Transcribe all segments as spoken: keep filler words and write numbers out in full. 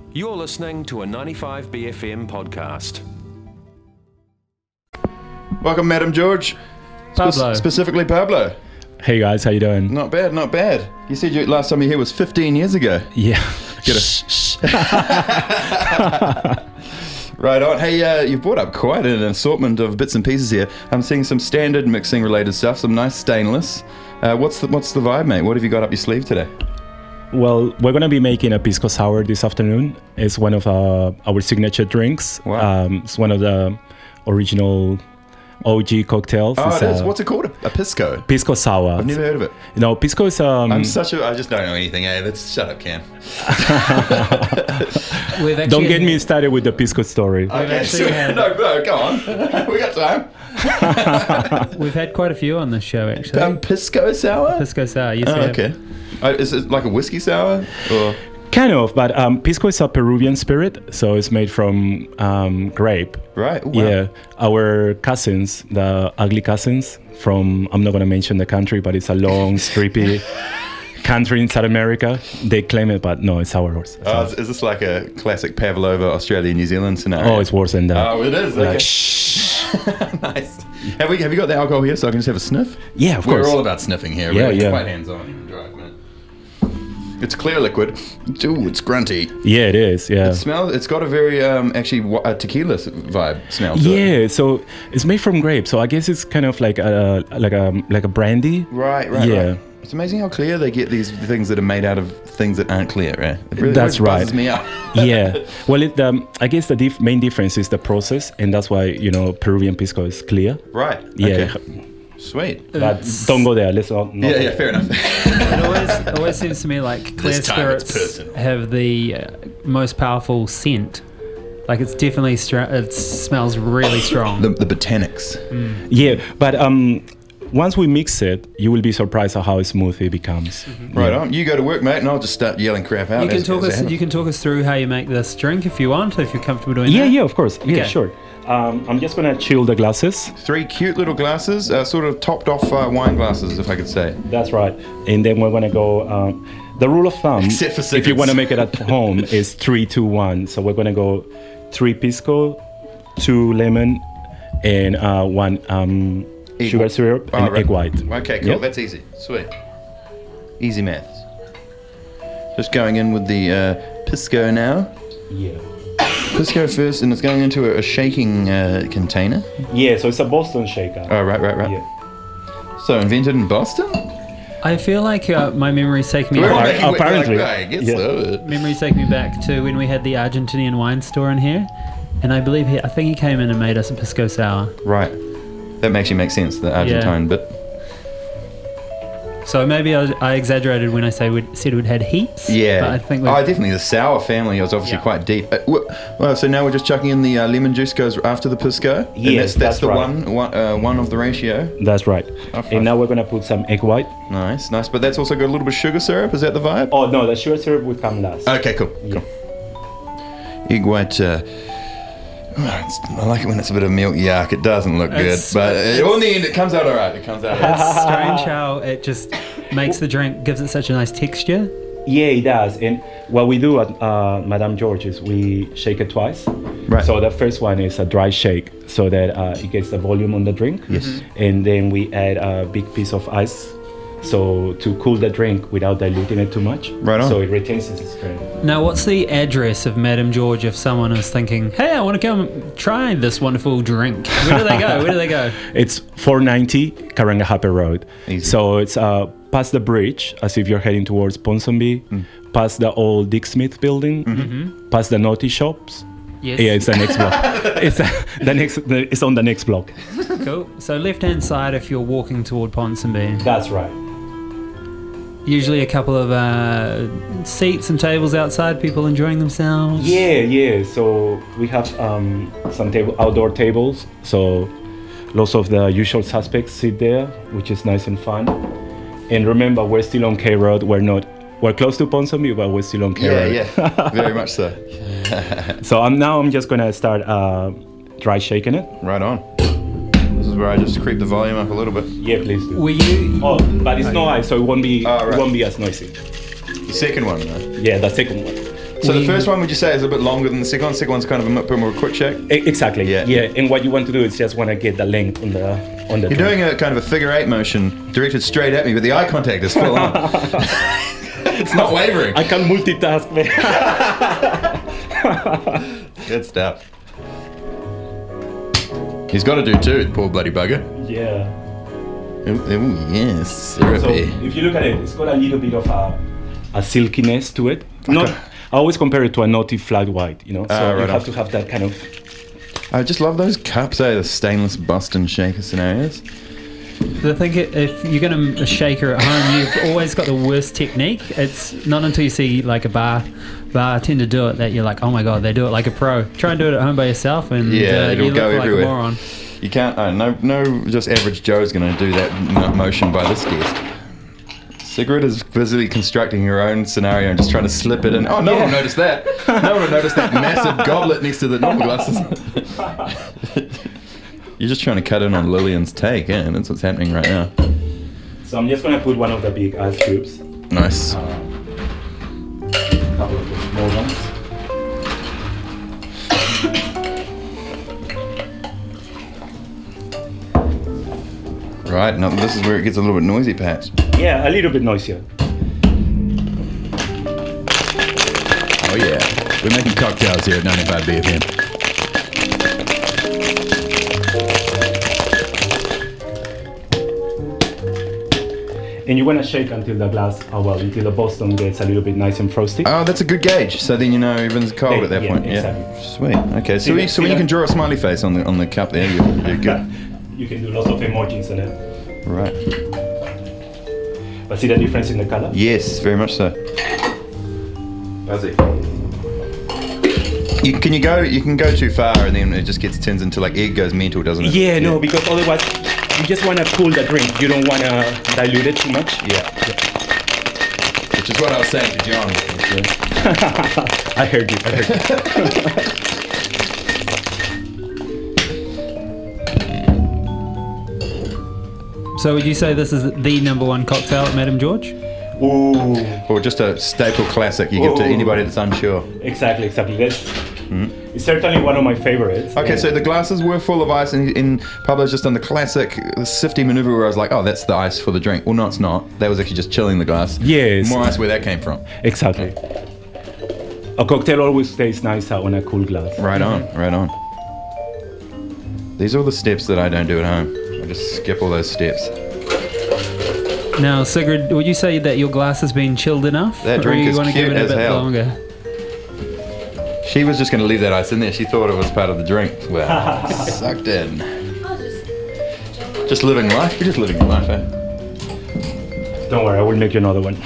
You're listening to a ninety-five B F M podcast. Welcome, Madam George. Pablo. Spe- specifically Pablo. Hey guys, how you doing? Not bad, not bad. You said you, last time you were here was fifteen years ago. Yeah. Get a Right on. Hey, uh, you've brought up quite an assortment of bits and pieces here. I'm seeing some standard mixing related stuff, some nice stainless. Uh, what's the what's the vibe, mate? What have you got up your sleeve today? Well, we're gonna be making a pisco sour this afternoon. It's one of uh, our signature drinks. Wow. Um, it's one of the original O G cocktails. Oh, it's it is. a What's it called? A, a pisco. pisco sour. I've never heard of it. No, pisco is um. I'm such a. I just don't know anything. Hey, let's shut up, Cam. We've actually Don't get me started with the pisco story. Okay, actually so, had- no, no, go on. We got time. We've had quite a few on this show, actually. Um, pisco sour. Pisco sour, yes, Oh, we have. okay. Uh, is it like a whiskey sour or? Kind of, but um, pisco is a Peruvian spirit, so it's made from um, grape. Right. Wow. Yeah, our cousins, the ugly cousins from, I'm not going to mention the country, but it's a long, strippy country in South America. They claim it, but no, it's ours. Oh, is, is this like a classic Pavlova Australia New Zealand scenario? Oh, it's worse than that. Oh, it is. Like, Okay. shh. Nice. Have we? Have you got the alcohol here so I can just have a sniff? Yeah, of We're course. all about sniffing here. Yeah, We're yeah. quite hands-on. You can drive, man. It's clear liquid. Ooh, it's grunty. Yeah, it is. Yeah. It smells. It's got a very um, actually wa- a tequila s- vibe smell to it. Yeah, so it's made from grape. So I guess it's kind of like a like a like a brandy. Right. Right. Yeah. Right. It's amazing how clear they get these things that are made out of things that aren't clear. Right. It really, That's really buzzes right. me up. Yeah. Well, it, um, I guess the dif- main difference is the process, and that's why you know Peruvian pisco is clear. Right. Yeah. Okay. Sweet. But don't go there. Let's not. not Yeah. Yeah. Fair enough. It always, always seems to me like clear This time it's spirits person. have the uh, most powerful scent. Like it's definitely, str- it smells really strong. the, the botanics. Yeah, but um, once we mix it, you will be surprised at how smooth it becomes. Right on. You go to work, mate, and I'll just start yelling crap out. You can as- talk as I us. have it. You can talk us through how you make this drink if you want, if you're comfortable doing Yeah, that. yeah, of course. Yeah, Okay. sure. Um, I'm just gonna chill the glasses. Three cute little glasses, uh, sort of topped off uh, wine glasses, if I could say. That's right. And then we're gonna go. Um, the rule of thumb, Except for if you cigarettes. want to make it at home, is three, two, one. So we're gonna go three pisco, two lemon, and uh, one um, Egg sugar white. syrup Oh, and right. egg white. Okay, cool. Yep. That's easy. Sweet. Easy maths. Just going in with the uh, pisco now. Yeah. Pisco first, and it's going into a, a shaking uh, container. Yeah. So it's a Boston shaker. Oh, right, right, right. Yeah. So, invented in Boston? I feel like uh, my memory's taking me We're all back. making- we're apparently. Like, "Right, get Yeah. slow." Memories take me back to when we had the Argentinian wine store in here, and I believe he, I think he came in and made us a pisco sour. Right. That actually makes sense, the Argentine bit. So maybe I, I exaggerated when I say we'd, said we'd had heaps. Yeah. But I think oh, we definitely. The sour family was obviously Yeah. quite deep. Uh, wh- well, so now we're just chucking in the uh, lemon juice goes after the pisco. And Yes, that's, that's that's the right. one, one, uh, one of the ratio. That's right. Okay. And now we're gonna put some egg white. Nice, nice. But that's also got a little bit of sugar syrup. Is that the vibe? Oh no, the sugar syrup will come last. Okay, cool. Cool. Egg white. Uh, oh, it's, I like it when it's a bit of milk. Yuck, it doesn't look It's- good, but uh, in the end, it comes out all right. It comes out. All right. It's strange how it just makes the drink, gives it such a nice texture. Yeah, it does. And what we do at uh, Madame George is we shake it twice. Right. So the first one is a dry shake, so that uh, it gets the volume on the drink. Yes. And then we add a big piece of ice, so to cool the drink without diluting it too much. Right on. So it retains its strength. Now, what's the address of Madame George if someone is thinking, hey, I want to come try this wonderful drink? Where do they go? Where do they go? It's four ninety Karangahape Road. Easy. So it's uh, past the bridge, as if you're heading towards Ponsonby, Mm. past the old Dick Smith building, Mm-hmm. past the naughty shops. Yes. Yeah, it's the next block. It's uh, the next. The, it's on the next block. Cool. So left-hand side if you're walking toward Ponsonby. That's right. Usually a couple of uh, seats and tables outside, people enjoying themselves. Yeah, yeah. So we have um, some table, outdoor tables. So lots of the usual suspects sit there, which is nice and fun. And remember, we're still on K Road. We're not. We're close to Ponsonby, but we're still on K Yeah, Road. yeah, very much so. So I'm now. I'm just gonna start uh, dry shaking it. Right on. This is where I just creep the volume up a little bit. Yeah, please do. Were you? Oh, but it's no ice, so it won't be. Oh, right. It won't be as noisy. The second one, though. Yeah, the second one. So the we- first one, would you say, is a bit longer than the second one? The second one's kind of a bit more quick shake. E- Exactly. Yeah. Yeah. And what you want to do is just want to get the length on the on the. You're doing a kind of a figure eight motion directed straight at me, but the eye contact is full on. It's not wavering. I can multitask, man. Good stuff. He's got to do two, poor bloody bugger. Yeah. Oh, oh yes, So syrupy. if you look at it, it's got a little bit of a, a silkiness to it. Not. I always compare it to a naughty flat white. You know. So Ah, you right have on. to have that kind of. I just love those cups, eh? The stainless Boston shaker scenarios. I think it, if you're going to shaker at home, you've always got the worst technique. It's not until you see like a bar bartender do it that you're like, oh my god, they do it like a pro. Try and do it at home by yourself, and Yeah, uh, it'll you go look everywhere. like a moron. You can't. Uh, no, no. Just average Joe's going to do that m- motion by this desk. Sigrid is busily constructing her own scenario and just trying to slip it in. Oh, no one will notice that. No one will notice that massive goblet next to the normal glasses. You're just trying to cut in on Lillian's take, yeah? That's what's happening right now. So I'm just gonna put one of the big ice cubes. Nice. A couple of the small ones. Right, now this is where it gets a little bit noisy, perhaps. Yeah, a little bit noisier. Oh, yeah. We're making cocktails here at ninety-five B F M. And you want to shake until the glass, oh well, until the Boston gets a little bit nice and frosty. Oh, that's a good gauge. So then you know everything's cold Yeah, at that yeah, point. exactly. Yeah. Sweet. Okay. So, See we, that- so when see you can that? draw a smiley face on the on the cup there, you're, you're good. You can do lots of emojis on it. Right. But see the difference in the color? Yes, very much so. Buzzy. You, can you go? You can go too far, and then it just gets turns into like egg goes mental, doesn't it? Yeah, no, because otherwise you just want to cool the drink. You don't want to dilute it too much. Yeah. Which is what I was saying to John. I heard you. I heard you. So would you say this is the number one cocktail at Madame George? Ooh. Or just a staple classic you give to Ooh. anybody that's unsure. Exactly, exactly. That's it's certainly one of my favorites. Okay, And- so the glasses were full of ice, and, and Pablo's just done the classic sifty maneuver where I was like, oh, that's the ice for the drink. Well, no, it's not. That was actually just chilling the glass. Yes. More ice where that came from. Exactly. A cocktail always tastes nicer on a cool glass. Right on, right on. These are all the steps that I don't do at home. I just skip all those steps. Now, Sigrid, would you say that your glass has been chilled enough? That drink or you is want to cute give it a as bit hell. longer? She was just going to leave that ice in there. She thought it was part of the drink. Well, sucked in. I'll just. Just living life. You're just living your life, eh? Don't worry, I will make you another one.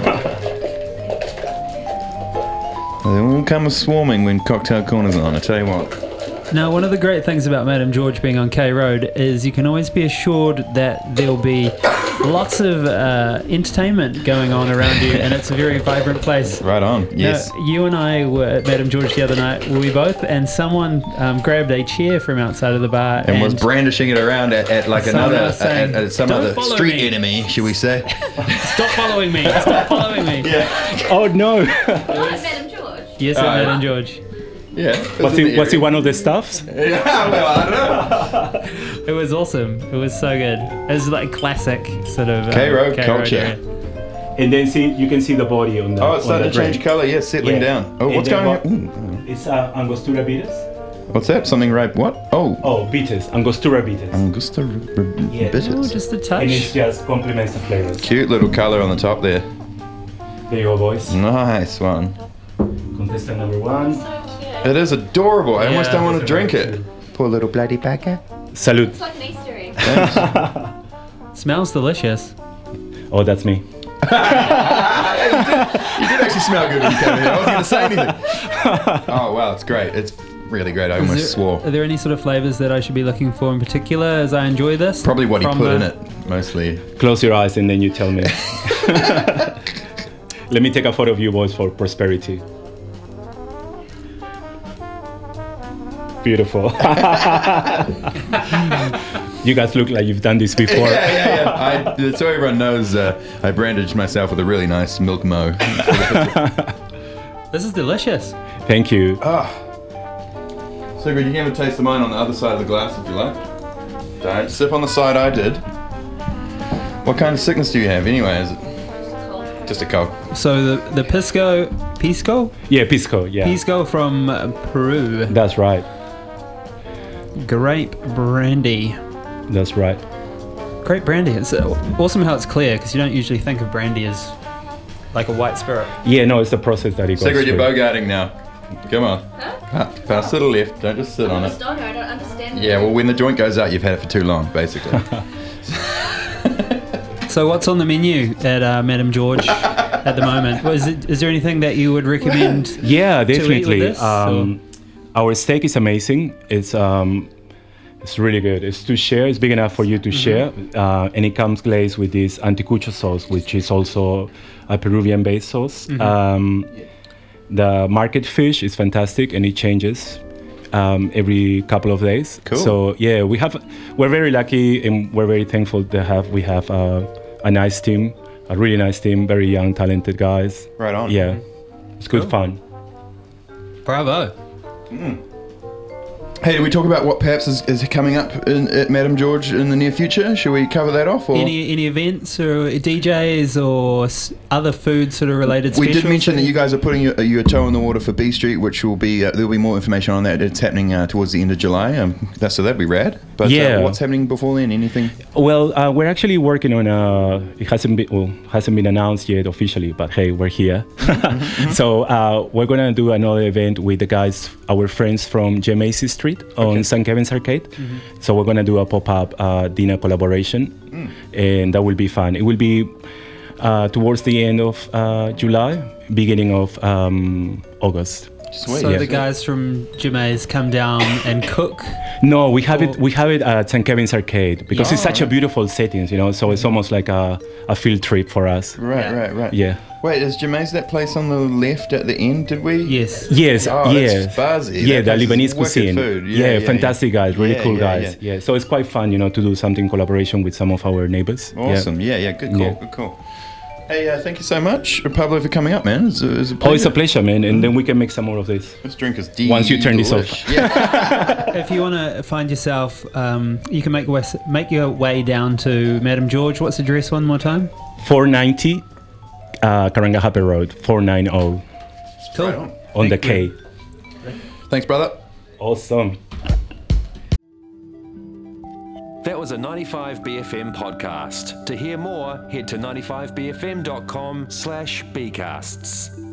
They all come swarming when Cocktail Corner's on, I tell you what. Now, one of the great things about Madame George being on K Road is you can always be assured that there'll be lots of uh, entertainment going on around you, and it's a very vibrant place. Right on, yes. Now, you and I were at Madame George the other night, were we both? And someone um, grabbed a chair from outside of the bar And, was brandishing it around at, at like Someone another, else saying, at, at some "Don't other follow street me." enemy, should we say? Stop following me! Stop following me! Oh no! Oh, it's Madame George. Yes, at Uh, Madame George. Yeah. was he was he one of the staffs? Yeah, well, I don't know. It was awesome. It was so good. It was like classic sort of uh, K Road K culture. area. And then see you can see the body on the. Oh, it's on starting the to change drink. colour, yeah, settling Yeah. down. Oh, And what's then going what- on? Ooh. It's uh, Angostura bitters. What's that? Something right? What? Oh, Oh, bitters, Angostura bitters. Angusta r- r- Yeah. Oh, bitters. just a and it touch. just complements the flavors. Cute little colour on the top there. There you go, boys. Nice one. Contestant number one. So cute. It is adorable. I almost Yeah. don't want to drink it. Poor little bloody bugger. Salute. It's like an Easter egg. Smells delicious. Oh, that's me. You did actually smell good when you came in here. I wasn't going to say anything. Oh, wow, it's great. It's really great. I Is almost there- swore. Are there any sort of flavors that I should be looking for in particular as I enjoy this? Probably what he From put the- in it, mostly. Close your eyes and then you tell me. Let me take a photo of you boys for prosperity. Beautiful. You guys look like you've done this before. Yeah, yeah, yeah. I, so everyone knows uh, I brandished myself with a really nice milk mo. This is delicious. Thank you. Ah. Sigrid, you can have a taste of mine on the other side of the glass if you like. Don't sip on the side I did. What kind of sickness do you have anyway? Is it just a cold? So the the pisco, pisco, Yeah, pisco. Yeah, pisco from uh, Peru, that's right. grape brandy. That's right. Grape brandy. It's uh, awesome how it's clear because you don't usually think of brandy as like a white spirit. Yeah, no, it's the process that it goes Sigrid, you're through. bogarting now. Come on. Huh? Pa- Pass to the left. Don't just sit I'm on a it. stoner, I don't understand. Yeah, well, when the joint goes out, you've had it for too long, basically. So what's on the menu at uh, Madame George at the moment? Well, is, it, is there anything that you would recommend? Yeah, eat with definitely. this, um, our steak is amazing. It's um, it's really good. It's to share. It's big enough for you to share, uh, and it comes glazed with this anticucho sauce, which is also a Peruvian-based sauce. Um, the market fish is fantastic, and it changes um, every couple of days. Cool. So yeah, we have. We're very lucky, and we're very thankful to have. We have uh, a nice team, a really nice team, very young, talented guys. Right on. Yeah, it's good Cool. fun. Bravo. Hey, did we talk about what perhaps is, is coming up in, at Madame George in the near future? Should we cover that off? Or? Any any events or D Js or s- other food sort of related We specials? did mention that you guys are putting your, your toe in the water for B Street, which will be uh, there'll be more information on that. It's happening uh, towards the end of July. Um, that's so that'd be rad. But Yeah. uh, what's happening before then? Anything? Well, uh, we're actually working on a. It hasn't been well, hasn't been announced yet officially, but hey, we're here. So uh, we're gonna do another event with the guys, our friends from Gemacy Street on Saint Kevin's Arcade. So we're gonna do a pop-up uh, dinner collaboration, and that will be fun. It will be uh, towards the end of uh, July, beginning of um, August. Sweet. So yeah. the guys from Jimmy's come down and cook. No, we have it. Or- We have it at Saint Kevin's Arcade because it's Yeah. such a beautiful setting, you know. So it's almost like a, a field trip for us. Right, Yeah. right, right. Yeah. Wait, is Jermaine's that place on the left at the end? Did we? Yes. Yes. Oh, yes. that's buzzy. Yeah, That the place is Lebanese wicked cuisine. food. Yeah, Yeah, yeah, fantastic guys, really Yeah, cool yeah, guys. Yeah. So it's quite fun, you know, to do something in collaboration with some of our neighbors. Yeah. Awesome. Yeah, yeah. Good call. Yeah. Good call. Hey, uh, thank you so much, Pablo, for coming up, man. It's a, it's a pleasure. Oh, it's a pleasure, man. And then we can make some more of this. This drink is Once you turn this off. delish. Yeah. If you want to find yourself, um, you can make west, make your way down to Madame George. What's the address one more time? four ninety uh, Karangahape Road, four ninety Cool. Right on. on the Thank K. Thanks, brother. Awesome. That was a ninety-five B F M podcast. To hear more, head to ninety-five b f m dot com slash bcasts.